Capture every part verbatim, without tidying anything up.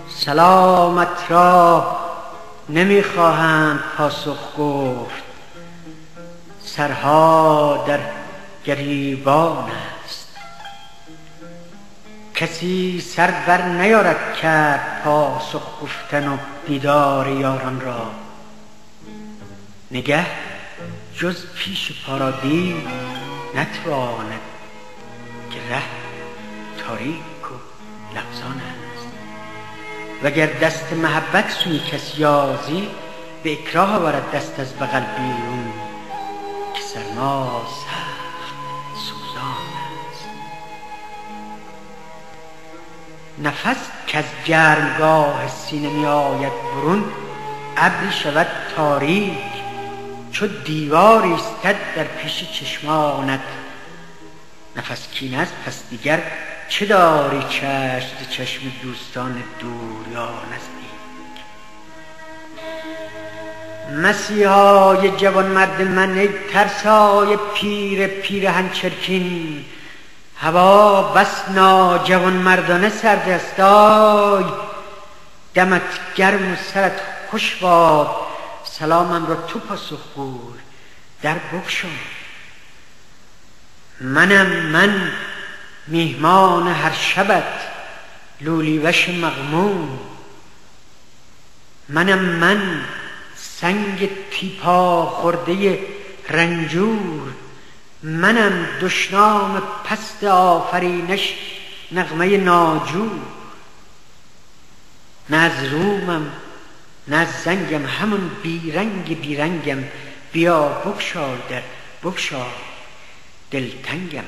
سلامت را نمیخواهند پاسخ گفت، سرها در گریبان است. کسی سر بر نیارد کرد پاسخ گفتن و دیدار یاران را. نگه جز پیش پا را دید نتواند، که ره تاریک و لغزان است. وگر دست محبت سوی کسی یازی، به اکراه آورد دست از بغل بیرون، که سرما سخت سوزان است. نفس کز گرمگاه سینه می آید برون، ابری شود تاریک چو دیوار ایستد در پیش چشمانت. نفس کین است پس دیگر چه داری چشم ز چشم دوستان دور یا نزدیک. مسیحای جوان مرد من ای ترسای پیر پیرهن چرکین، هوا بس ناجوان مردانه سرد است. آی دمت گرم و سرت خوش باد، سلامم را تو پاسخ گوی در بگشا. منم من میهمان هر شبت لولی وش مغموم، منم من سنگ تیپا خورده رنجور، منم دشنام پست آفرینش نغمه ناجور. نه از رومم نه از زنگم، همون بیرنگ بیرنگم. بیا بگشای در بگشای دلتنگم.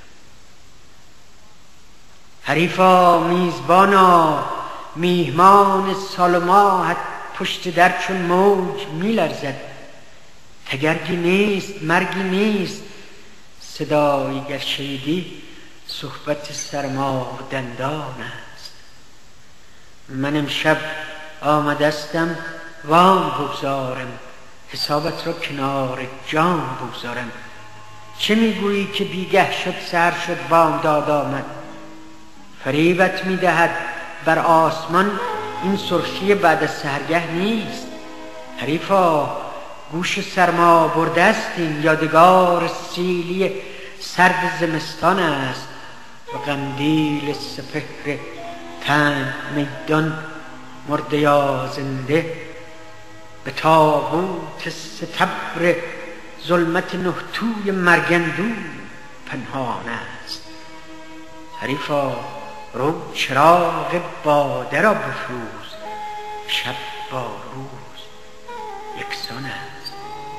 حریفا میزبانا میهمان سال و ماهت پشت در چون موج میلرزد. تگرگی نیست مرگی نیست، صدایی گر شنیدی صحبت سرما و دندان است. من امشب آمدستم وام بگذارم، حسابت را کنار جام بگذارم. چه میگویی که بیگه شد سر شد بامداد آمد؟ فریبت میدهد بر آسمان این سرخی بعد از سحرگه نیست. حریفا گوش سرما برده است، این یادگار سیلی سرد زمستان است. و قندیل سپهر تنگ میدان مرده یا زنده، به تابوت ستبر ظلمت نه توی مرگندون پنهان است. حریفا رو چراغ باده را بفروز، شب با روز یکسان است.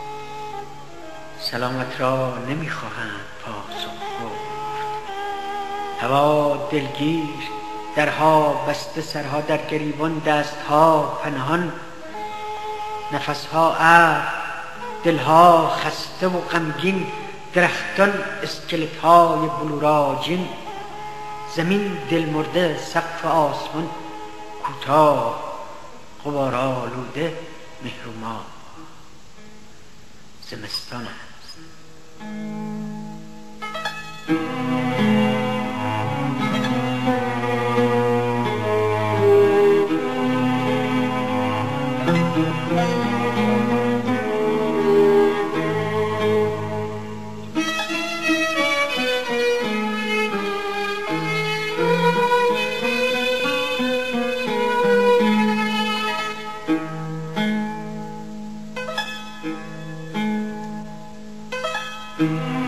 سلامت را نمیخواهند پاسخ گفت، هوا دلگیر درها بسته، سرها در گریبان، دستها پنهان، نفسها ابر، دلها خسته و غمگین. درختان اسکلت‌های بلوراجین، زمین دل مرده، سقف آسمان کوتاه، غبارآلوده مهر و ماه زمستان است. Mm-hmm.